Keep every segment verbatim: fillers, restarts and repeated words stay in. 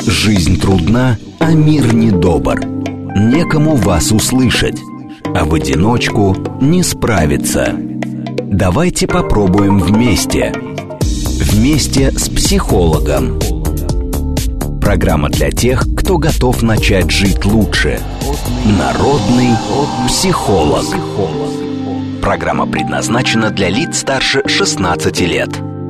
Жизнь трудна, а мир недобр. Некому вас услышать, а в одиночку не справиться. Давайте попробуем вместе. Вместе с психологом. Программа для тех, кто готов начать жить лучше. Народный психолог. Программа предназначена для лиц старше шестнадцати лет.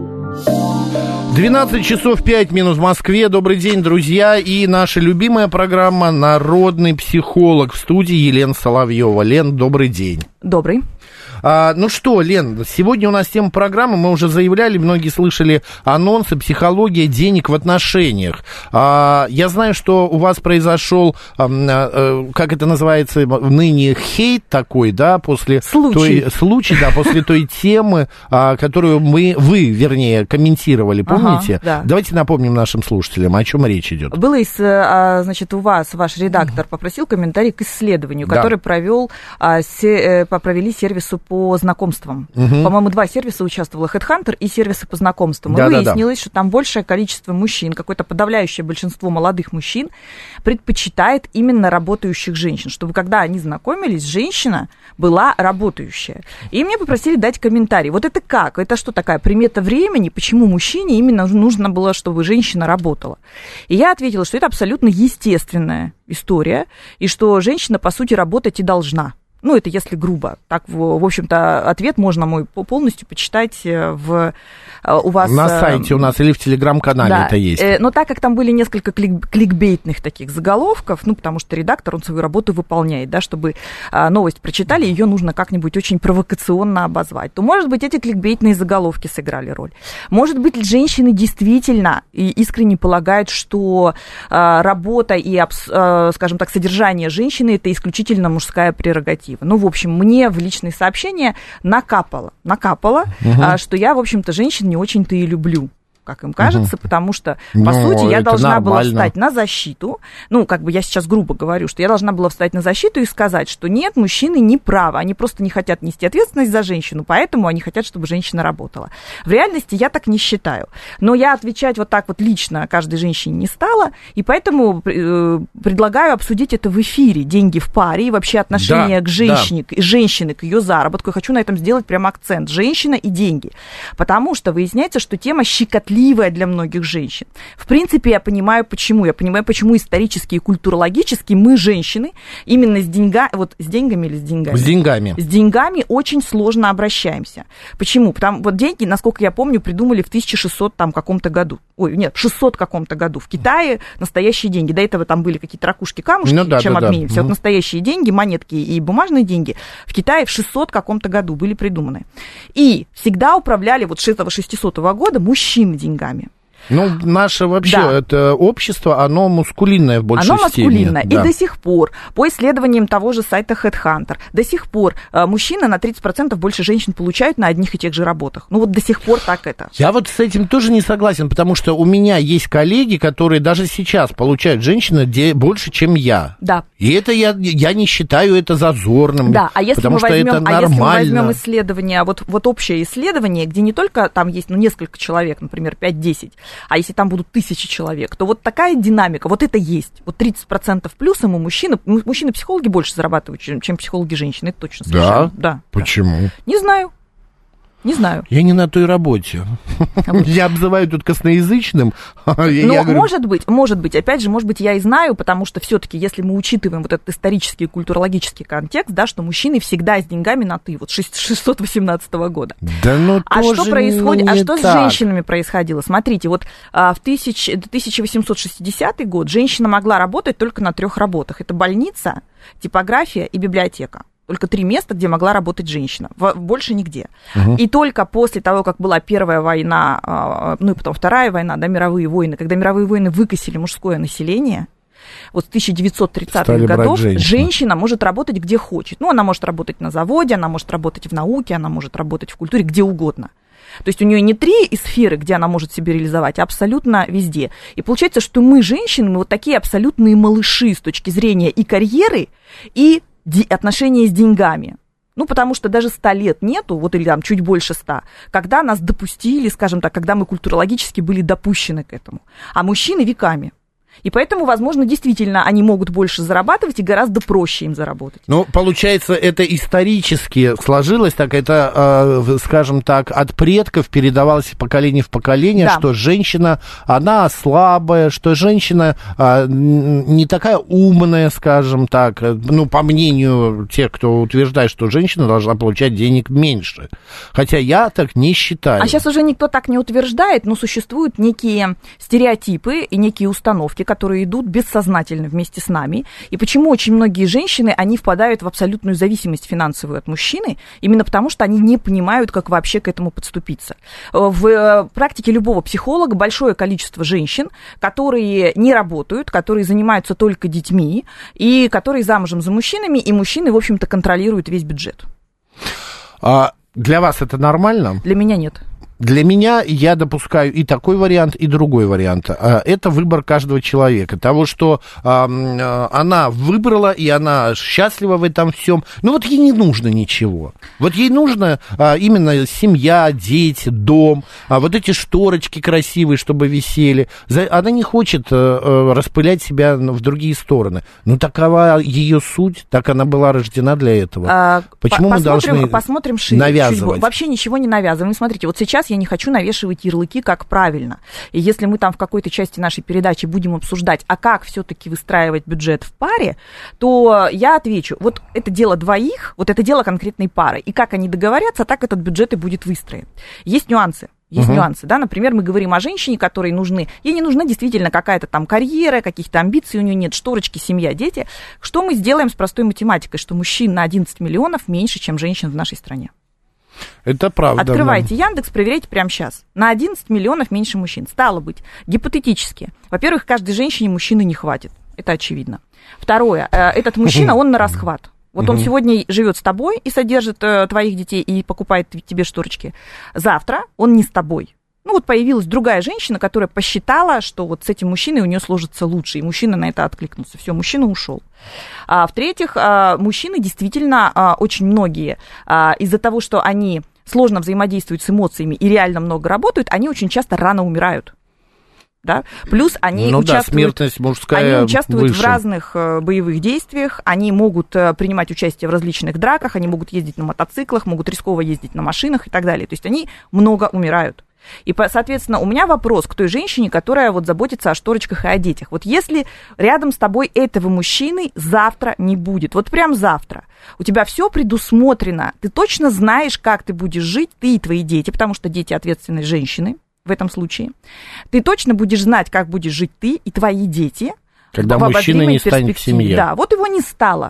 двенадцать часов пять минут в Москве. Добрый день, друзья. И наша любимая программа «Народный психолог». В студии Елена Соловьева. Лен, добрый день. Добрый. А, ну что, Лен, сегодня у нас тема программы, мы уже заявляли, многие слышали анонсы «Психология денег в отношениях». А, я знаю, что у вас произошел, а, а, как это называется, ныне хейт такой, да, после случай. той, случай, да, после той темы, а, которую мы, вы, вернее, комментировали, помните? Ага, да. Давайте напомним нашим слушателям, о чем речь идет. Было, из, а, значит, у вас, ваш редактор попросил комментарий к исследованию, да. который провел, а, се, провели сервису по знакомствам. Угу. По-моему, два сервиса участвовало, HeadHunter и сервисы по знакомствам. И да, выяснилось, да, да. что там большее количество мужчин, какое-то подавляющее большинство молодых мужчин предпочитает именно работающих женщин, чтобы когда они знакомились, женщина была работающая. И мне попросили дать комментарий. Вот это как? Это что такая примета времени? Почему мужчине именно нужно было, чтобы женщина работала? И я ответила, что это абсолютно естественная история, и что женщина, по сути, работать и должна. Ну, это если грубо. Так, в, в общем-то, ответ можно мой полностью почитать в, у вас... На сайте у нас или в телеграм-канале да, это есть. Но так как там были несколько клик, кликбейтных таких заголовков, ну, потому что редактор, он свою работу выполняет, да, чтобы новость прочитали, ее нужно как-нибудь очень провокационно обозвать, то, может быть, эти кликбейтные заголовки сыграли роль. Может быть, женщины действительно и искренне полагают, что работа и, скажем так, содержание женщины – это исключительно мужская прерогатива. Ну, в общем, мне в личные сообщения накапало, накапало, угу. что я, в общем-то, женщин не очень-то и люблю, как им кажется, угу. потому что, по Но сути, я должна нормально. была встать на защиту. Ну, как бы я сейчас грубо говорю, что я должна была встать на защиту и сказать, что нет, мужчины не правы, они просто не хотят нести ответственность за женщину, поэтому они хотят, чтобы женщина работала. В реальности я так не считаю. Но я отвечать вот так вот лично каждой женщине не стала, и поэтому э, предлагаю обсудить это в эфире. Деньги в паре и вообще отношение да, к женщине, да. к, женщины к ее заработку. Я хочу на этом сделать прям акцент. Женщина и деньги. Потому что выясняется, что тема щекотливая для многих женщин. В принципе, я понимаю, почему. Я понимаю, почему исторически и культурологически мы, женщины, именно с деньгами, вот с деньгами или с деньгами? С деньгами. С деньгами очень сложно обращаемся. Почему? Потому вот деньги, насколько я помню, придумали в тысяча шестисотом там, каком-то году. Ой, нет, в шестисотом каком-то году. В Китае настоящие деньги. До этого там были какие-то ракушки-камушки, ну, да, чем да, обмениваемся. Да. Вот настоящие деньги, монетки и бумажные деньги в Китае в шестисотом каком-то году были придуманы. И всегда управляли вот с этого шестисотого года мужчины деньгами. Ну, наше вообще, да. это общество, оно маскулинное в большей оно степени. Оно маскулинное. Да. И до сих пор, по исследованиям того же сайта HeadHunter, до сих пор мужчины на тридцать процентов больше женщин получают на одних и тех же работах. Ну, вот до сих пор так это. Я вот с этим тоже не согласен, потому что у меня есть коллеги, которые даже сейчас получают женщины больше, чем я. Да. И это я, я не считаю это зазорным. Да, а если потому мы возьмем, что это а нормально. если мы возьмем исследование, вот, вот общее исследование, где не только там есть ну, несколько человек, например, пять-десять, а если там будут тысячи человек, то вот такая динамика, вот это есть. Вот тридцать процентов плюсом у мужчин, мужчины-психологи больше зарабатывают, чем, чем психологи-женщины, это точно совершенно. Да? Да. Почему? Да. Не знаю. Не знаю. Я не на той работе. Я обзываю тут косноязычным. Ну, может быть, может быть. Опять же, может быть, я и знаю, потому что все-таки, если мы учитываем вот этот исторический и культурологический контекст, да, что мужчины всегда с деньгами на «ты», вот шестьсот восемнадцатого года. Да ну а тоже что происходит? не А что так. с женщинами происходило? Смотрите, вот в тысяча восемьсот шестидесятый год женщина могла работать только на трех работах. Это больница, типография и библиотека. Только три места, где могла работать женщина. Больше нигде. Угу. И только после того, как была Первая война, ну и потом Вторая война, да, мировые войны, когда мировые войны выкосили мужское население, вот с тысяча девятьсот тридцатых годов женщина может работать где хочет. Ну, она может работать на заводе, она может работать в науке, она может работать в культуре, где угодно. То есть у нее не три сферы, где она может себя реализовать, а абсолютно везде. И получается, что мы, женщины, мы вот такие абсолютные малыши с точки зрения и карьеры, и отношения с деньгами. Ну, потому что даже ста лет нету, вот или там чуть больше ста, когда нас допустили, скажем так, когда мы культурологически были допущены к этому. А мужчины веками. И поэтому, возможно, действительно они могут больше зарабатывать и гораздо проще им заработать. Ну, получается, это исторически сложилось, так это, э, скажем так, от предков передавалось из поколения в поколение, да. что женщина, она слабая, что женщина э, не такая умная, скажем так, ну, по мнению тех, кто утверждает, что женщина должна получать денег меньше. Хотя я так не считаю. А сейчас уже никто так не утверждает, но существуют некие стереотипы и некие установки, которые идут бессознательно вместе с нами. И почему очень многие женщины, они впадают в абсолютную зависимость финансовую от мужчины, именно потому что они не понимают, как вообще к этому подступиться. В практике любого психолога большое количество женщин, которые не работают, которые занимаются только детьми, и которые замужем за мужчинами, и мужчины, в общем-то, контролируют весь бюджет. А для вас это нормально? Для меня нет. Для меня я допускаю и такой вариант, и другой вариант. Это выбор каждого человека. Того, что она выбрала, и она счастлива в этом всем. Ну вот ей не нужно ничего. Вот ей нужно именно семья, дети, дом, вот эти шторочки красивые, чтобы висели. Она не хочет распылять себя в другие стороны. Ну такова ее суть, так она была рождена для этого. А, Почему посмотрим, мы должны посмотрим шире, навязывать? Вообще ничего не навязываем. Смотрите, вот сейчас я не хочу навешивать ярлыки, как правильно. И если мы там в какой-то части нашей передачи будем обсуждать, а как все-таки выстраивать бюджет в паре, то я отвечу, вот это дело двоих, вот это дело конкретной пары. И как они договорятся, так этот бюджет и будет выстроен. Есть нюансы. Есть uh-huh. нюансы, да, например, мы говорим о женщине, которой нужны, ей не нужна действительно какая-то там карьера, каких-то амбиций, у нее нет, шторочки, семья, дети. Что мы сделаем с простой математикой, что мужчин на одиннадцать миллионов меньше, чем женщин в нашей стране? Это правда. Открывайте да. Яндекс, проверяйте прямо сейчас. На одиннадцать миллионов меньше мужчин. Стало быть, гипотетически. Во-первых, каждой женщине мужчины не хватит. Это очевидно. Второе, этот мужчина, он на расхват. Вот он сегодня живет с тобой и содержит твоих детей и покупает тебе шторочки. Завтра он не с тобой. Ну вот появилась другая женщина, которая посчитала, что вот с этим мужчиной у нее сложится лучше, и мужчина на это откликнулся. Все, мужчина ушел. А, в-третьих, а, мужчины действительно а, очень многие а, из-за того, что они сложно взаимодействуют с эмоциями и реально много работают, они очень часто рано умирают. Да? Плюс они ну участвуют, да, смертность мужская они участвуют выше. в разных э, боевых действиях, они могут э, принимать участие в различных драках, они могут ездить на мотоциклах, могут рисково ездить на машинах и так далее. То есть они много умирают. И, соответственно, у меня вопрос к той женщине, которая вот заботится о шторочках и о детях. Вот если рядом с тобой этого мужчины завтра не будет, вот прям завтра, у тебя все предусмотрено, ты точно знаешь, как ты будешь жить, ты и твои дети, потому что дети ответственность женщины в этом случае. Ты точно будешь знать, как будешь жить ты и твои дети. Когда мужчина не станет в семье. Да, вот его не стало.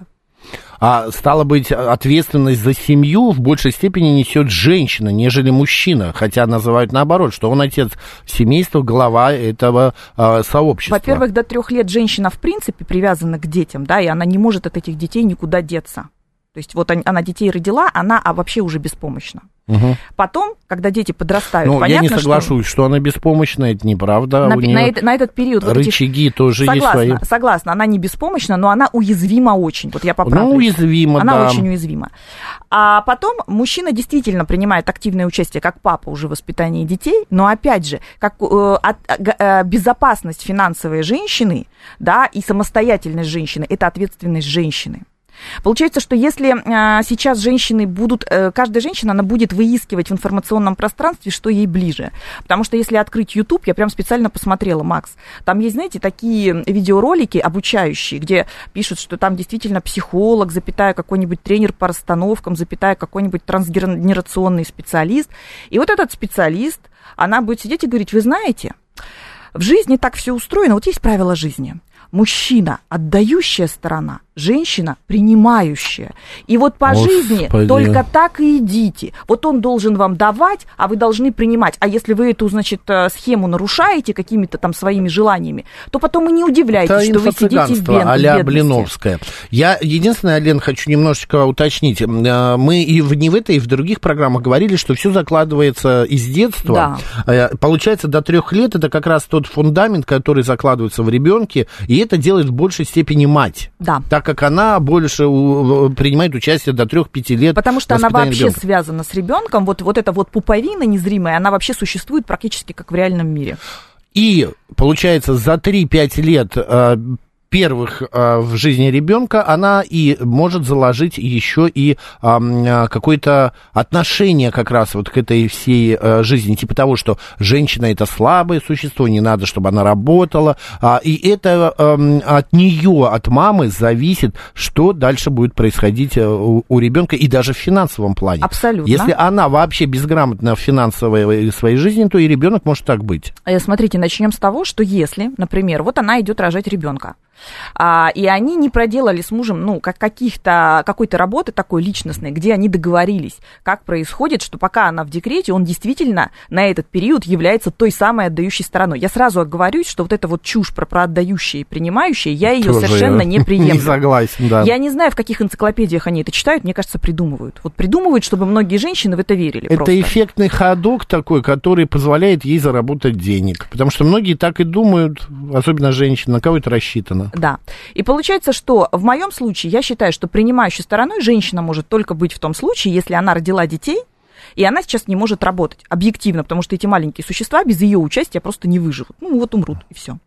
А стало быть, ответственность за семью в большей степени несет женщина, нежели мужчина. Хотя называют наоборот, что он отец семейства, глава этого э, сообщества. Во-первых, до трех лет женщина в принципе привязана к детям, да, и она не может от этих детей никуда деться. То есть вот она детей родила, она а вообще уже беспомощна. Угу. Потом, когда дети подрастают, ну, понятно, я не соглашусь, что... что она беспомощна, это неправда. На, У на, это, на этот период... Рычаги вот этих... тоже согласна, есть свои. Согласна, она не беспомощна, но она уязвима очень. Вот я поправлю. Ну, уязвима, она да. очень уязвима. А потом мужчина действительно принимает активное участие, как папа уже в воспитании детей, но опять же, как э, от, э, безопасность финансовой женщины, да, и самостоятельность женщины, это ответственность женщины. Получается, что если а, сейчас женщины будут, а, каждая женщина, она будет выискивать в информационном пространстве, что ей ближе. Потому что если открыть YouTube, я прям специально посмотрела, Макс, там есть, знаете, такие видеоролики обучающие, где пишут, что там действительно психолог, запятая какой-нибудь тренер по расстановкам, запятая какой-нибудь трансгенерационный специалист. И вот этот специалист, она будет сидеть и говорить, вы знаете, в жизни так все устроено, вот есть правила жизни. Мужчина – отдающая сторона, женщина – принимающая. И вот по Господи. жизни только так и идите. Вот он должен вам давать, а вы должны принимать. А если вы эту, значит, схему нарушаете какими-то там своими желаниями, то потом и не удивляйтесь, это что вы сидите в бедности. А-ля Блиновская. Я единственное, Лен, хочу немножечко уточнить. Мы и в, не в этой, и в других программах говорили, что все закладывается из детства. Да. Получается, до трех лет это как раз тот фундамент, который закладывается в ребенке, и это делает в большей степени мать. Да. Так как она больше принимает участие до трех-пяти лет. Потому что она вообще ребенка. связана с ребенком. Вот, вот эта вот пуповина незримая, она вообще существует практически как в реальном мире. И, получается, за три-пять лет первых э, в жизни ребенка она и может заложить еще и э, какое-то отношение как раз вот к этой всей э, жизни, типа того, что женщина это слабое существо, не надо, чтобы она работала, э, и это э, от нее, от мамы зависит, что дальше будет происходить у, у ребенка и даже в финансовом плане. Абсолютно. Если она вообще безграмотна в финансовой своей жизни, то и ребенок может так быть. Смотрите, начнем с того, что если, например, вот она идет рожать ребенка, А, и они не проделали с мужем, ну, как каких-то, какой-то работы такой личностной, где они договорились, как происходит, что пока она в декрете, он действительно на этот период является той самой отдающей стороной. Я сразу оговорюсь, что вот эта вот чушь про, про отдающие и принимающие, я ее Тоже совершенно не приемлю. Не согласен, да. Я не знаю, в каких энциклопедиях они это читают, мне кажется, придумывают. Вот придумывают, чтобы многие женщины в это верили. Это просто. Эффектный ходок такой, который позволяет ей заработать денег. Потому что многие так и думают, особенно женщины, на кого это рассчитано. Да. И получается, что в моем случае я считаю, что принимающей стороной женщина может только быть в том случае, если она родила детей, и она сейчас не может работать объективно, потому что эти маленькие существа без ее участия просто не выживут. Ну, вот умрут, и все.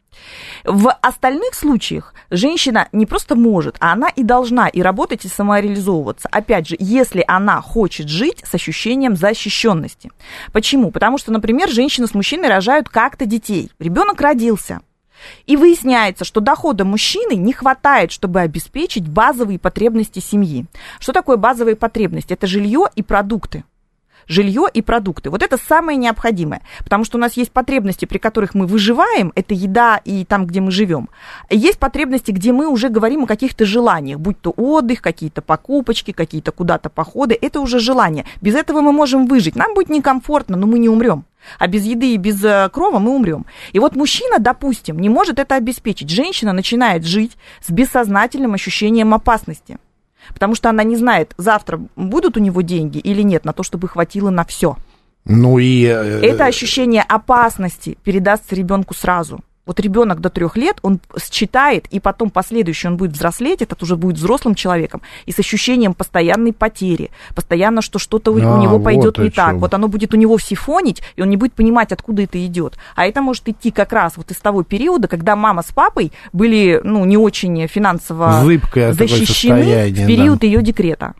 В остальных случаях женщина не просто может, а она и должна и работать, и самореализовываться. Опять же, если она хочет жить с ощущением защищенности. Почему? Потому что, например, женщина с мужчиной рожают как-то детей. Ребенок родился. И выясняется, что дохода мужчины не хватает, чтобы обеспечить базовые потребности семьи. Что такое базовые потребности? Это жилье и продукты. Жилье и продукты. Вот это самое необходимое. Потому что у нас есть потребности, при которых мы выживаем, это еда и там, где мы живем. Есть потребности, где мы уже говорим о каких-то желаниях, будь то отдых, какие-то покупочки, какие-то куда-то походы. Это уже желание. Без этого мы можем выжить. Нам будет некомфортно, но мы не умрем. А без еды и без крова мы умрем. И вот мужчина, допустим, не может это обеспечить. Женщина начинает жить с бессознательным ощущением опасности. Потому что она не знает, завтра будут у него деньги или нет на то, чтобы хватило на все. Ну и... Это ощущение опасности передастся ребенку сразу. Вот ребенок до трех лет, он считает, и потом последующий он будет взрослеть, этот уже будет взрослым человеком, и с ощущением постоянной потери, постоянно, что что-то а, у него пойдет вот не так. Вот оно будет у него сифонить, и он не будет понимать, откуда это идет. А это может идти как раз вот из того периода, когда мама с папой были, ну, не очень финансово Зыбкое защищены в период да. ее декрета.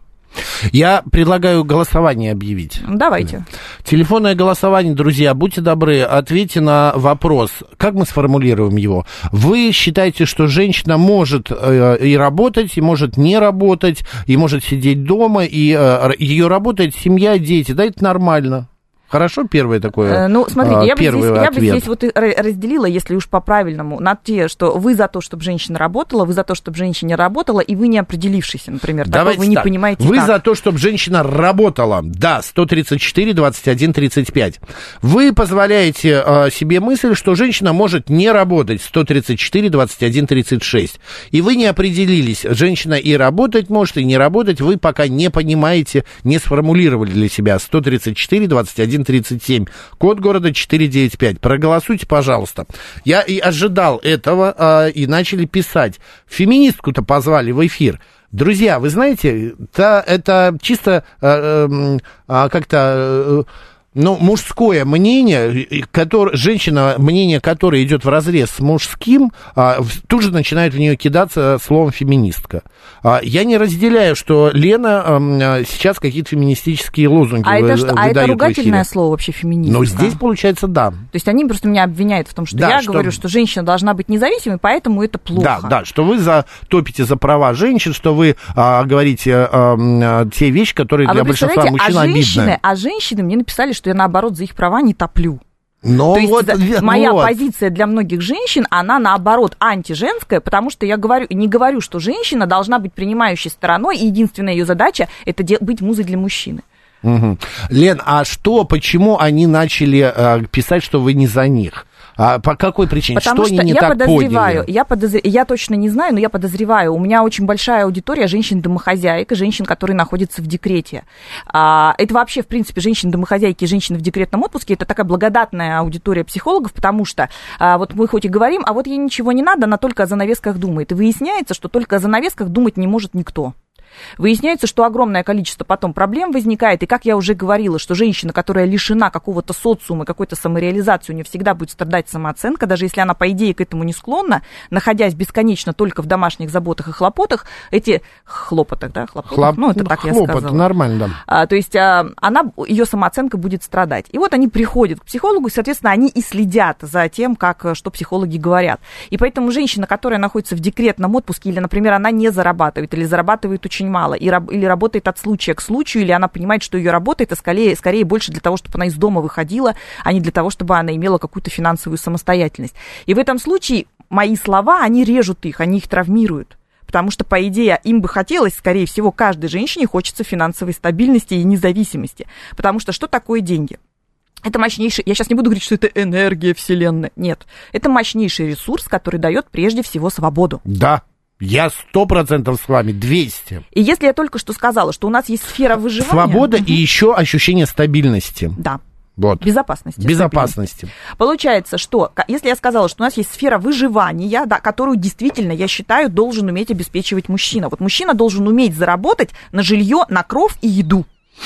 Я предлагаю голосование объявить. Давайте. Телефонное голосование, друзья, будьте добры, ответьте на вопрос. Как мы сформулируем его? Вы считаете, что женщина может э, и работать, и может не работать, и может сидеть дома, и э, ее работает семья, дети. Да, это нормально. Хорошо, первое такое. Ну, смотрите, я бы, здесь, я бы ответ. здесь вот разделила, если уж по-правильному, на те, что вы за то, чтобы женщина работала, вы за то, чтобы женщина не работала, и вы не определившийся, например. Давайте такой вы так. не понимаете. Вы как. за то, чтобы женщина работала. Да, сто тридцать четыре двадцать один тридцать пять. Вы позволяете э, себе мысль, что женщина может не работать. сто тридцать четыре двадцать один тридцать шесть. И вы не определились, женщина и работать может, и не работать. Вы пока не понимаете, не сформулировали для себя. сто тридцать четыре двадцать один тридцать семь, код города четыреста девяносто пять. Проголосуйте, пожалуйста. Я и ожидал этого, а, и начали писать. Феминистку-то позвали в эфир. Друзья, вы знаете, это, это чисто а, а, как-то... Ну, мужское мнение, который, женщина, мнение которой идет вразрез с мужским, а, тут же начинает в нее кидаться словом феминистка. А, я не разделяю, что Лена а, сейчас какие-то феминистические лозунги а вы, это что, выдает а это ругательное слово вообще феминистка? Но здесь, получается, да. То есть они просто меня обвиняют в том, что да, я что... говорю, что женщина должна быть независимой, поэтому это плохо. Да, да, что вы за, топите за права женщин, что вы а, говорите а, а, те вещи, которые а для большинства мужчин а женщины, обидны. А женщины мне написали, что я, наоборот, за их права не топлю. Но То есть вот, моя вот. позиция для многих женщин, она, наоборот, антиженская, потому что я говорю, не говорю, что женщина должна быть принимающей стороной, и единственная ее задача – это быть музой для мужчины. Угу. Лен, а что, почему они начали э, писать, что вы не за них? А по какой причине? Потому что, что они не я так подозреваю, поняли? я, подозр... я точно не знаю, но я подозреваю, у меня очень большая аудитория женщин-домохозяек и женщин, которые находятся в декрете. А, это вообще, в принципе, женщины-домохозяйки и женщины в декретном отпуске, это такая благодатная аудитория психологов, потому что а, вот мы хоть и говорим, а вот ей ничего не надо, она только о занавесках думает. И выясняется, что только о занавесках думать не может никто. Выясняется, что огромное количество потом проблем возникает, и, как я уже говорила, что женщина, которая лишена какого-то социума, какой-то самореализации, у нее всегда будет страдать самооценка, даже если она, по идее, к этому не склонна, находясь бесконечно только в домашних заботах и хлопотах, эти хлопотах, да, хлопотах, Хлоп... ну, это так Хлопот, я сказала. Нормально, да. А, то есть а, она, ее самооценка будет страдать. И вот они приходят к психологу, и, соответственно, они и следят за тем, как, что психологи говорят. И поэтому женщина, которая находится в декретном отпуске, или, например, она не зарабатывает, или зарабатывает очень мало, и, или работает от случая к случаю, или она понимает, что ее работа это скорее, скорее больше для того, чтобы она из дома выходила, а не для того, чтобы она имела какую-то финансовую самостоятельность. И в этом случае мои слова, они режут их, они их травмируют. Потому что, по идее, им бы хотелось, скорее всего, каждой женщине хочется финансовой стабильности и независимости. Потому что что такое деньги? Это мощнейший, я сейчас не буду говорить, что это энергия вселенной. Нет, это мощнейший ресурс, который дает прежде всего свободу. Да. Я сто процентов с вами, двести. И если я только что сказала, что у нас есть сфера выживания... Свобода угу. и еще ощущение стабильности. Да. Вот. Безопасности. Безопасности. Получается, что, если я сказала, что у нас есть сфера выживания, да, которую действительно, я считаю, должен уметь обеспечивать мужчина. Вот мужчина должен уметь заработать на жилье, на кров и еду.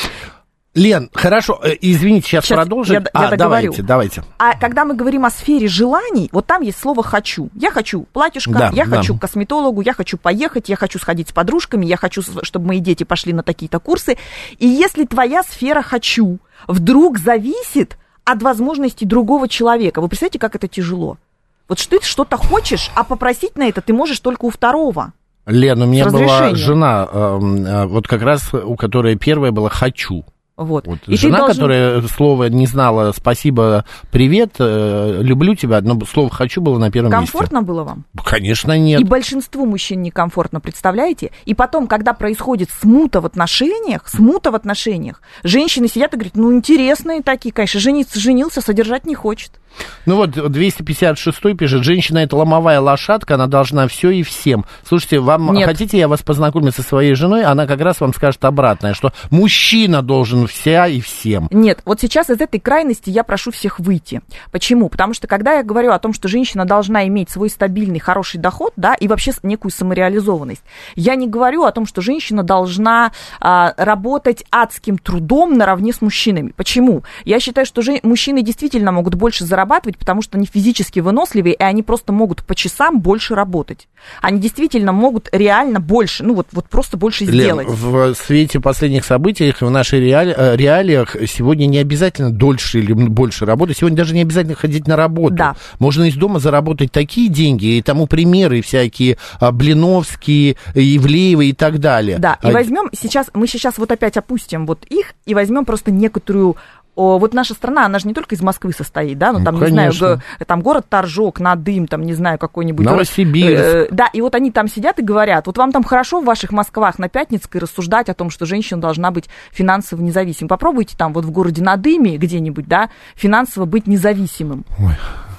Лен, хорошо, извините, сейчас, сейчас продолжим. Я, а, я давайте, давайте. А когда мы говорим о сфере желаний, вот там есть слово «хочу». Я хочу платьюшко, да, я да. хочу к косметологу, я хочу поехать, я хочу сходить с подружками, я хочу, чтобы мои дети пошли на такие-то курсы. И если твоя сфера «хочу» вдруг зависит от возможностей другого человека, вы представляете, как это тяжело? Вот что ты что-то хочешь, а попросить на это ты можешь только у второго. Лен, у меня была жена, э, вот как раз у которой первая была «хочу». Вот. Вот. Жена, должен... которая слово не знала «спасибо», «привет», э, «люблю тебя», но слово «хочу» было на первом комфортно месте. Комфортно было вам? Конечно, нет. И большинству мужчин некомфортно, представляете? И потом, когда происходит смута в отношениях, смута в отношениях, женщины сидят и говорят, ну, интересные такие, конечно, жениться, женился, содержать не хочет. Ну вот, двести пятьдесят шестой пишет, женщина это ломовая лошадка, она должна все и всем. Слушайте, вам Нет. хотите, я вас познакомлю со своей женой, она как раз вам скажет обратное, что мужчина должен вся и всем. Нет, вот сейчас из этой крайности я прошу всех выйти. Почему? Потому что когда я говорю о том, что женщина должна иметь свой стабильный, хороший доход, да, и вообще некую самореализованность, я не говорю о том, что женщина должна а, работать адским трудом наравне с мужчинами. Почему? Я считаю, что же, мужчины действительно могут больше зарабатывать, потому что они физически выносливее, и они просто могут по часам больше работать. Они действительно могут реально больше, ну вот, вот просто больше сделать. Лен, в свете последних событий в нашей реали, реалиях сегодня не обязательно дольше или больше работать, сегодня даже не обязательно ходить на работу. Да. Можно из дома заработать такие деньги, и тому примеры всякие, Блиновские, Ивлеевы и так далее. Да, и а... возьмем сейчас, мы сейчас вот опять опустим вот их, и возьмем просто некоторую... О, вот наша страна, она же не только из Москвы состоит, да, ну там, ну, не знаю, го, там город Торжок, Надым, там, не знаю, какой-нибудь... Новосибирск. Э, да, и вот они там сидят и говорят, вот вам там хорошо в ваших Москвах на Пятницкой рассуждать о том, что женщина должна быть финансово независимой. Попробуйте там вот в городе Надыме где-нибудь, да, финансово быть независимым. Ой.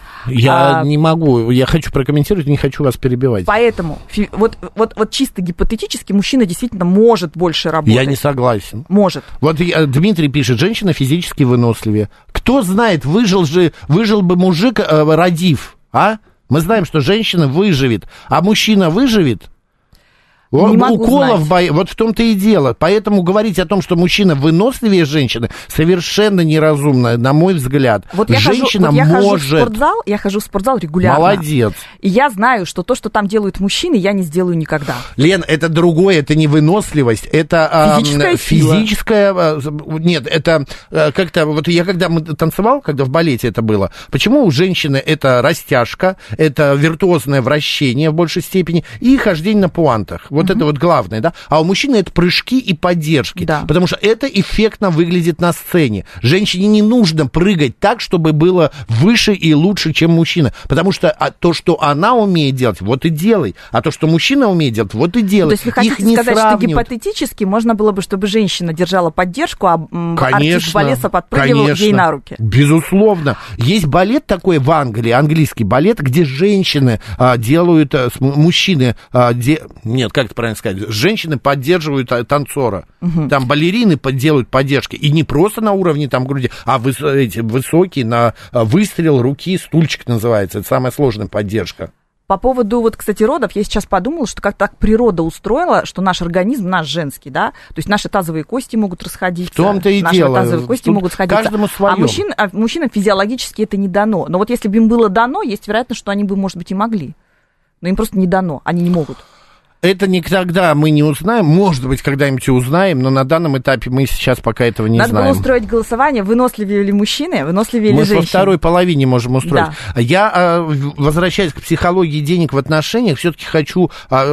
Я а, не могу, я хочу прокомментировать, не хочу вас перебивать. Поэтому фи, вот, вот, вот чисто гипотетически мужчина действительно может больше работать. Я не согласен. Может. Вот я, Дмитрий пишет, женщина физически выносливее. Кто знает, выжил же, выжил бы мужик, э, родив, а? Мы знаем, что женщина выживет, а мужчина выживет? Не могу Уколов бои, вот в том-то и дело. Поэтому говорить о том, что мужчина выносливее женщины, совершенно неразумно, на мой взгляд. Вот женщина я хожу, вот может... я хожу в спортзал, я хожу в спортзал регулярно. Молодец. И я знаю, что то, что там делают мужчины, я не сделаю никогда. Лен, это другое, это не выносливость, это физическая, э, физическая э, нет, это э, как-то, вот я когда мы танцевал, когда в балете это было, почему у женщины это растяжка, это виртуозное вращение в большей степени и хождение на пуантах. Вот это вот главное, да? А у мужчины это прыжки и поддержки, да. Потому что это эффектно выглядит на сцене. Женщине не нужно прыгать так, чтобы было выше и лучше, чем мужчина, потому что а, то, что она умеет делать, вот и делай, а то, что мужчина умеет делать, вот и делай. То есть вы хотите Их не сказать, сравнивают. что гипотетически можно было бы, чтобы женщина держала поддержку, а конечно, артист балета подпрыгивал конечно, ей на руки? Безусловно. Есть балет такой в Англии, английский балет, где женщины а, делают, а, мужчины, а, де... нет, как это правильно сказать, женщины поддерживают танцора. Угу. Там балерины делают поддержки. И не просто на уровне там груди, а выс, эти, высокие, на выстрел руки, стульчик называется. Это самая сложная поддержка. По поводу, вот, кстати, родов, я сейчас подумала, что как так природа устроила, что наш организм, наш женский, да, то есть наши тазовые кости могут расходиться. В том-то и наши дело. тазовые кости Тут могут сходиться. каждому своё. А, мужчин, а мужчинам физиологически это не дано. Но вот если бы им было дано, есть вероятность, что они бы, может быть, и могли. Но им просто не дано, они не могут. Это никогда мы не узнаем, может быть, когда-нибудь узнаем, но на данном этапе мы сейчас пока этого не Надо знаем. Надо было устроить голосование, выносливее ли мужчины, выносливее мы ли женщины. Мы во второй половине можем устроить. Да. Я, возвращаясь к психологии денег в отношениях, все-таки хочу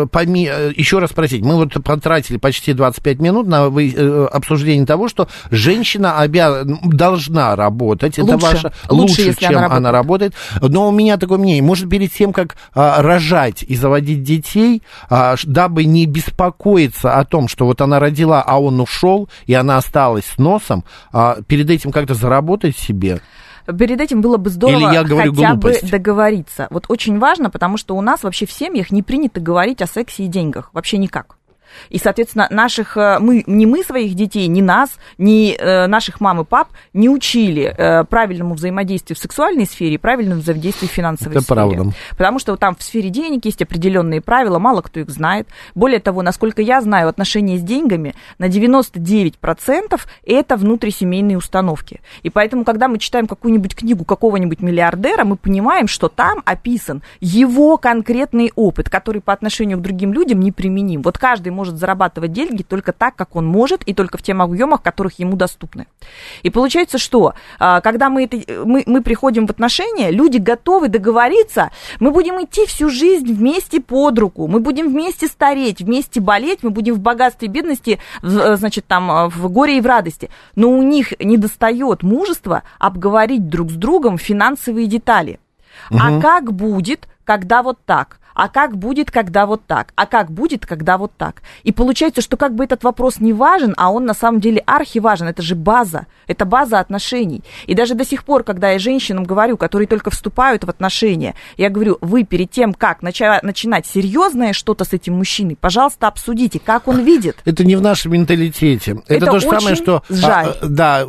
еще раз спросить. Мы вот потратили почти двадцать пять минут на обсуждение того, что женщина обяз... должна работать. Лучше, это ваша... лучше, лучше чем она, она работает. Но у меня такое мнение. Может, перед тем, как рожать и заводить детей, дабы не беспокоиться о том, что вот она родила, а он ушел, и она осталась с носом, а перед этим как-то заработать себе. Перед этим было бы здорово Или я говорю хотя глупость. бы договориться. Вот очень важно, потому что у нас вообще в семьях не принято говорить о сексе и деньгах. Вообще никак. И, соответственно, наших, мы, ни мы своих детей, ни нас, ни э, наших мам и пап не учили э, правильному взаимодействию в сексуальной сфере и правильному взаимодействию в финансовой Это сфере. Правда. Потому что там в сфере денег есть определенные правила, мало кто их знает. Более того, насколько я знаю, отношения с деньгами на девяносто девять процентов это внутрисемейные установки. И поэтому, когда мы читаем какую-нибудь книгу какого-нибудь миллиардера, мы понимаем, что там описан его конкретный опыт, который по отношению к другим людям неприменим. Вот каждый может зарабатывать деньги только так, как он может, и только в тех объемах, которых ему доступны. И получается, что когда мы, это, мы, мы приходим в отношения, люди готовы договориться, мы будем идти всю жизнь вместе под руку, мы будем вместе стареть, вместе болеть, мы будем в богатстве и бедности, значит, там, в горе и в радости. Но у них недостает мужества обговорить друг с другом финансовые детали. Угу. А как будет, когда вот так? А как будет, когда вот так? А как будет, когда вот так? И получается, что как бы этот вопрос не важен, а он на самом деле архиважен. Это же база, это база отношений. И даже до сих пор, когда я женщинам говорю, которые только вступают в отношения, я говорю, вы перед тем, как начать, начинать серьезное что-то с этим мужчиной, пожалуйста, обсудите, как он видит. Это не в нашем менталитете. Это, это то же самое, что... Жаль. А, да,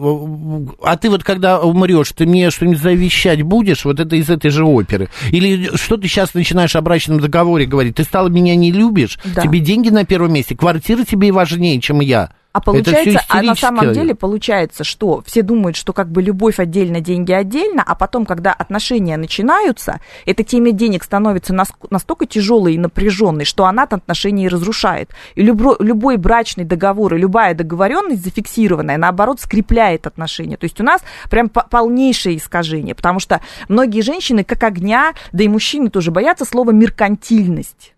а ты вот когда умрешь, ты мне что-нибудь завещать будешь? Вот это из этой же оперы. Или что ты сейчас начинаешь обращаться в договоре говорить, ты стала меня не любишь, да. Тебе деньги на первом месте, квартира тебе важнее, чем я. А получается, а на самом деле получается, что все думают, что как бы любовь отдельно, деньги отдельно, а потом, когда отношения начинаются, эта тема денег становится настолько тяжелой и напряженной, что она отношения и разрушает. И любой, любой брачный договор и любая договоренность зафиксированная, наоборот, скрепляет отношения. То есть у нас прям полнейшее искажение, потому что многие женщины, как огня, да и мужчины тоже боятся слова меркантильность.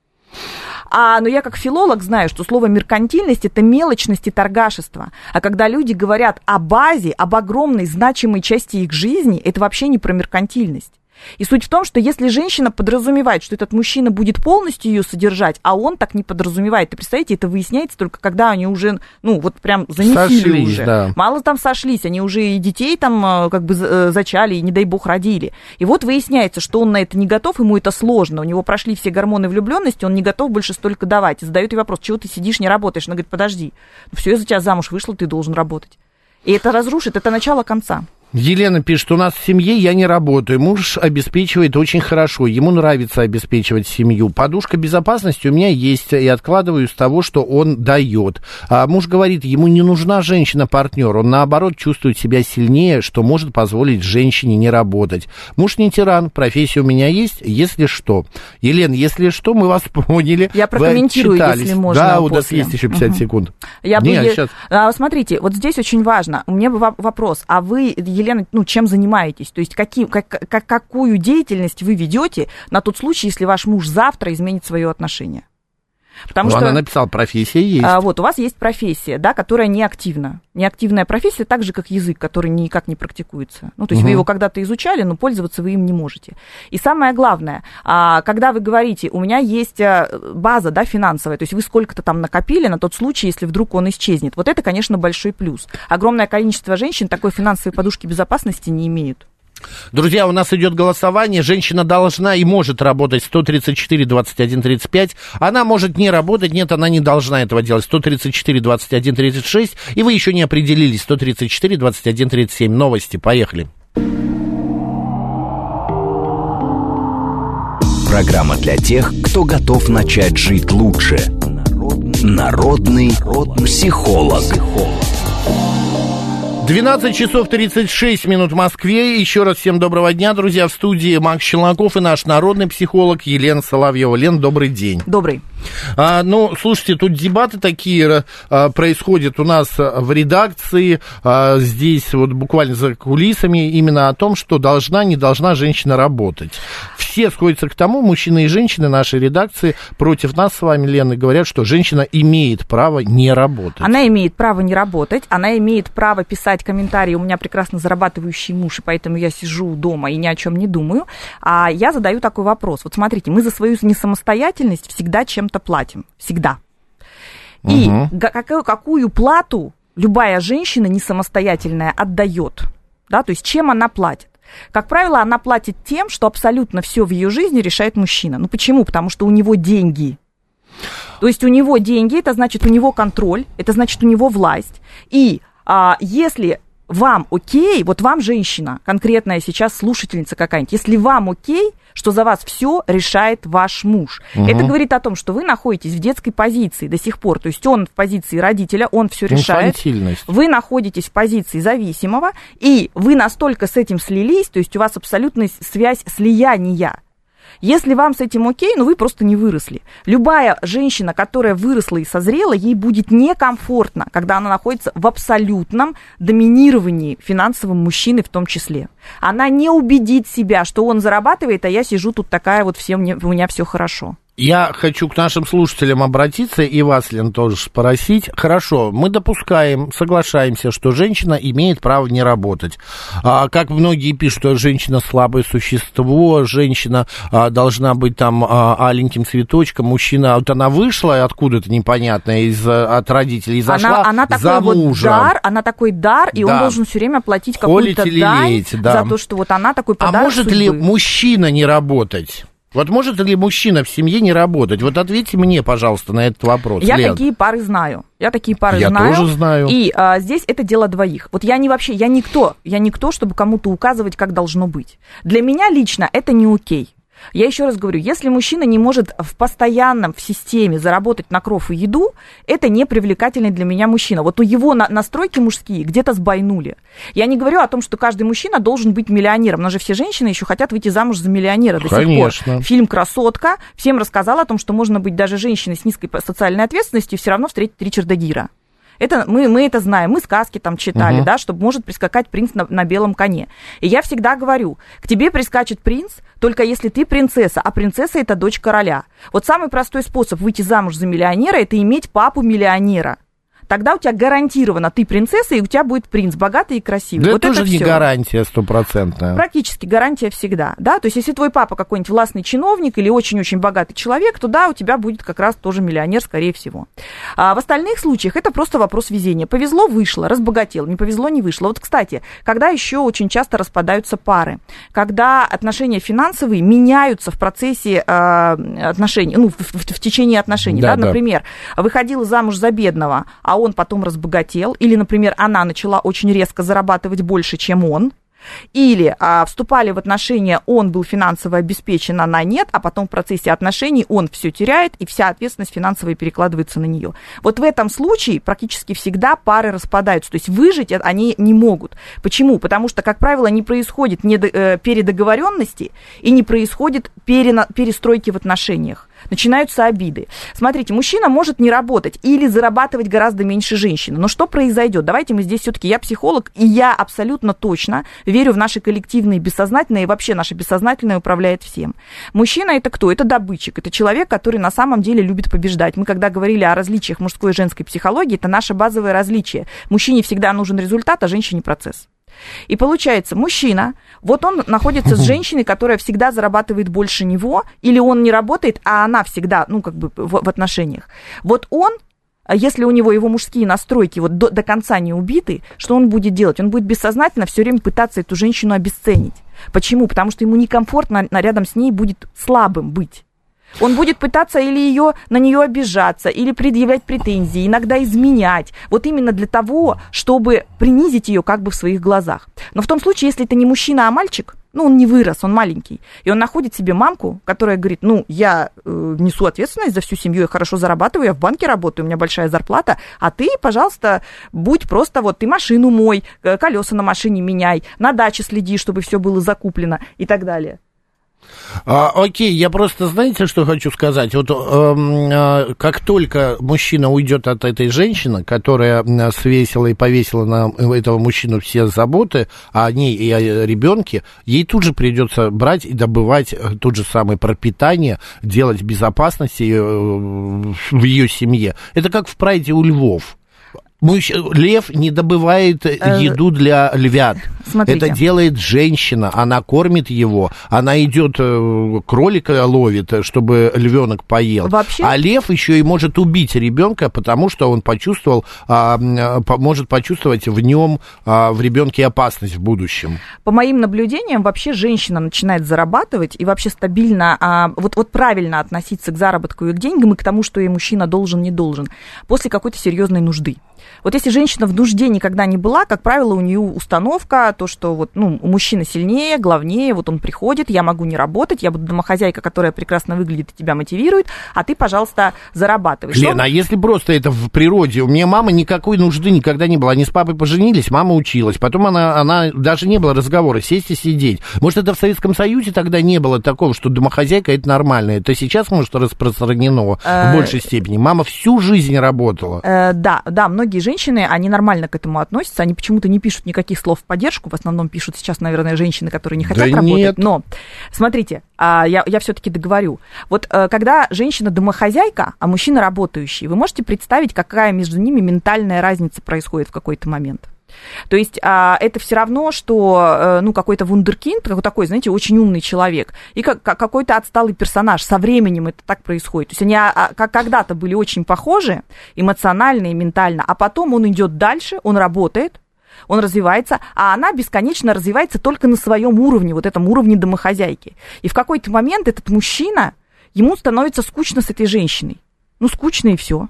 А, но я как филолог знаю, что слово меркантильность – это мелочность и торгашество. А когда люди говорят о базе, об огромной значимой части их жизни, это вообще не про меркантильность. И суть в том, что если женщина подразумевает, что этот мужчина будет полностью ее содержать, а он так не подразумевает, и представляете, это выясняется только когда они уже, ну, вот прям занесили сошлись, уже. Да. Мало там сошлись, они уже и детей там как бы зачали, и, не дай бог, родили. И вот выясняется, что он на это не готов, ему это сложно, у него прошли все гормоны влюбленности, он не готов больше столько давать. И задает ей вопрос, чего ты сидишь, не работаешь? Она говорит, подожди, все, я за тебя замуж вышла, ты должен работать. И это разрушит, это начало конца. Елена пишет, у нас в семье я не работаю, муж обеспечивает очень хорошо, ему нравится обеспечивать семью. Подушка безопасности у меня есть, и откладываю с того, что он дает. А муж говорит, ему не нужна женщина-партнер, он наоборот чувствует себя сильнее, что может позволить женщине не работать. Муж не тиран, профессия у меня есть, если что. Елена, если что, мы вас поняли. Я прокомментирую, если можно. Да, у нас есть еще пятьдесят угу. секунд. Я не, бы... сейчас... а, смотрите, вот здесь очень важно, у меня вопрос, а вы, Елена, ну, чем занимаетесь? То есть какие, как, как, какую деятельность вы ведете на тот случай, если ваш муж завтра изменит свое отношение? Потому ну, что, она написала, профессия есть. А, вот, у вас есть профессия, да, которая неактивна. Неактивная профессия так же, как язык, который никак не практикуется. Ну, то есть угу. вы его когда-то изучали, но пользоваться вы им не можете. И самое главное, а, когда вы говорите, у меня есть база, да, финансовая, то есть вы сколько-то там накопили на тот случай, если вдруг он исчезнет. Вот это, конечно, большой плюс. Огромное количество женщин такой финансовой подушки безопасности не имеют. Друзья, у нас идет голосование. Женщина должна и может работать сто тридцать четыре двадцать один тридцать пять. Она может не работать. Нет, она не должна этого делать. сто тридцать четыре двадцать один тридцать шесть. И вы еще не определились. сто тридцать четыре двадцать один тридцать семь. Новости. Поехали. Программа для тех, кто готов начать жить лучше. Народный психолог. двенадцать часов тридцать шесть минут в Москве. Еще раз всем доброго дня, друзья. В студии Макс Челноков и наш народный психолог Елена Соловьева. Лен, добрый день. Добрый. А, ну, слушайте, тут дебаты такие а, происходят у нас в редакции, а, здесь вот буквально за кулисами, именно о том, что должна, не должна женщина работать. Все сходятся к тому, мужчины и женщины нашей редакции против нас с вами, Лена, говорят, что женщина имеет право не работать. Она имеет право не работать, она имеет право писать комментарии. У меня прекрасно зарабатывающий муж, и поэтому я сижу дома и ни о чем не думаю. А я задаю такой вопрос. Вот смотрите, мы за свою несамостоятельность всегда чем-то платим. Всегда. И угу. какую, какую плату любая женщина не самостоятельная отдает? Да, то есть чем она платит? Как правило, она платит тем, что абсолютно все в ее жизни решает мужчина. Ну почему? Потому что у него деньги. То есть у него деньги, это значит у него контроль, это значит у него власть. И а, если вам окей, вот вам, женщина, конкретная сейчас слушательница какая-нибудь, если вам окей, что за вас все решает ваш муж. Угу. Это говорит о том, что вы находитесь в детской позиции до сих пор. То есть он в позиции родителя, он все решает. Вы находитесь в позиции зависимого, и вы настолько с этим слились, то есть у вас абсолютная связь слияния. Если вам с этим окей, ну вы просто не выросли. Любая женщина, которая выросла и созрела, ей будет некомфортно, когда она находится в абсолютном доминировании финансовым мужчины в том числе. Она не убедит себя, что он зарабатывает, а я сижу тут такая вот, все, у меня все хорошо. Я хочу к нашим слушателям обратиться и вас, Лен, тоже спросить. Хорошо, мы допускаем, соглашаемся, что женщина имеет право не работать. А, как многие пишут, что женщина слабое существо, женщина а, должна быть там а, аленьким цветочком, мужчина, вот она вышла откуда-то непонятно из, от родителей и зашла она, она за такой мужем. Вот дар, она такой дар, и да. он должен все время платить какую-то дань да. за то, что вот она такой подарок. А может судьбы. ли мужчина не работать? Вот может ли мужчина в семье не работать? Вот ответьте мне, пожалуйста, на этот вопрос. Я Лен. такие пары знаю. Я такие пары я знаю. Я тоже знаю. И а, здесь это дело двоих. Вот я не вообще, я никто, я никто, чтобы кому-то указывать, как должно быть. Для меня лично это не окей. Я еще раз говорю, если мужчина не может в постоянном, в системе заработать на кров и еду, это не привлекательный для меня мужчина. Вот у его на- настройки мужские где-то сбойнули. Я не говорю о том, что каждый мужчина должен быть миллионером. Но же все женщины еще хотят выйти замуж за миллионера до Конечно. сих пор. Фильм «Красотка» всем рассказал о том, что можно быть даже женщиной с низкой социальной ответственностью и все равно встретить Ричарда Гира. Это, мы, мы это знаем, мы сказки там читали, uh-huh. да, что может прискакать принц на, на белом коне. И я всегда говорю, к тебе прискачет принц, только если ты принцесса, а принцесса – это дочь короля. Вот самый простой способ выйти замуж за миллионера – это иметь папу-миллионера. Тогда у тебя гарантированно ты принцесса, и у тебя будет принц богатый и красивый. Да вот это тоже не всё. гарантия стопроцентная. Практически гарантия всегда, да, то есть если твой папа какой-нибудь властный чиновник или очень-очень богатый человек, то да, у тебя будет как раз тоже миллионер, скорее всего. А в остальных случаях это просто вопрос везения. Повезло – вышло, разбогател, не повезло – не вышло. Вот, кстати, когда еще очень часто распадаются пары, когда отношения финансовые меняются в процессе э, отношений, ну, в, в, в течение отношений, да, да, да, например, выходила замуж за бедного, а он потом разбогател, или, например, она начала очень резко зарабатывать больше, чем он, или а, вступали в отношения, он был финансово обеспечен, она нет, а потом в процессе отношений он все теряет, и вся ответственность финансовая перекладывается на нее. Вот в этом случае практически всегда пары распадаются, то есть выжить они не могут. Почему? Потому что, как правило, не происходит передоговоренности и не происходит перестройки в отношениях. Начинаются обиды. Смотрите, мужчина может не работать или зарабатывать гораздо меньше женщины. Но что произойдет? Давайте мы здесь все-таки, я психолог, и я абсолютно точно верю в наши коллективные бессознательные, и вообще наше бессознательное управляет всем. Мужчина это кто? Это добытчик, это человек, который на самом деле любит побеждать. Мы когда говорили о различиях мужской и женской психологии, это наше базовое различие. Мужчине всегда нужен результат, а женщине процесс. И получается, мужчина, вот он находится с женщиной, которая всегда зарабатывает больше него, или он не работает, а она всегда, ну, как бы в, в отношениях. Вот он, если у него его мужские настройки вот до, до конца не убиты, что он будет делать? Он будет бессознательно все время пытаться эту женщину обесценить. Почему? Потому что ему некомфортно рядом с ней будет слабым быть. Он будет пытаться или ее, на нее обижаться, или предъявлять претензии, иногда изменять. Вот именно для того, чтобы принизить ее как бы в своих глазах. Но в том случае, если это не мужчина, а мальчик, Ну, он не вырос, он маленький. И он находит себе мамку, которая говорит, ну, я э, несу ответственность за всю семью, я хорошо зарабатываю, я в банке работаю, у меня большая зарплата, а ты, пожалуйста, будь просто вот, ты машину мой, колеса на машине меняй, на даче следи, чтобы все было закуплено и так далее. А, окей, я просто, знаете, что хочу сказать? Вот э, э, как только мужчина уйдет от этой женщины, которая свесила и повесила на этого мужчину все заботы о ней и о ребенке, ей тут же придется брать и добывать тот же самый пропитание, делать безопасность ее, в ее семье. Это как в прайде у львов. Муж... Лев не добывает еду для львят. Смотрите. Это делает женщина. Она кормит его. Она идет, кролика ловит, чтобы львенок поел. Вообще... А лев еще и может убить ребенка, потому что он почувствовал, а, может почувствовать в нем, а, в ребенке опасность в будущем. По моим наблюдениям, вообще женщина начинает зарабатывать и вообще стабильно, а, вот, вот правильно относиться к заработку и к деньгам, и к тому, что ей мужчина должен, не должен, после какой-то серьезной нужды. Вот если женщина в нужде никогда не была, как правило, у нее установка, то, что вот, ну, мужчина сильнее, главнее, вот он приходит, я могу не работать, я буду домохозяйка, которая прекрасно выглядит и тебя мотивирует, а ты, пожалуйста, зарабатываешь. Лена, а если просто это в природе? У меня мама никакой нужды никогда не было. Они с папой поженились, мама училась. Потом она, она даже не было разговора, сесть и сидеть. Может, это в Советском Союзе тогда не было такого, что домохозяйка это нормально. Это сейчас, может, распространено в большей степени. Мама всю жизнь работала. Да, да, многие женщины, они нормально к этому относятся, они почему-то не пишут никаких слов в поддержку, в основном пишут сейчас, наверное, женщины, которые не хотят да работать. Нет. Но, смотрите, я, я все-таки договорю. Вот когда женщина домохозяйка, а мужчина работающий, вы можете представить, какая между ними ментальная разница происходит в какой-то момент? То есть а, это все равно, что ну, какой-то вундеркинд, какой такой, знаете, очень умный человек, и как, какой-то отсталый персонаж. Со временем это так происходит. То есть они а, как когда-то были очень похожи эмоционально и ментально, а потом он идет дальше, он работает, он развивается, а она бесконечно развивается только на своем уровне, вот этом уровне домохозяйки. И в какой-то момент этот мужчина, ему становится скучно с этой женщиной. Ну, скучно и все.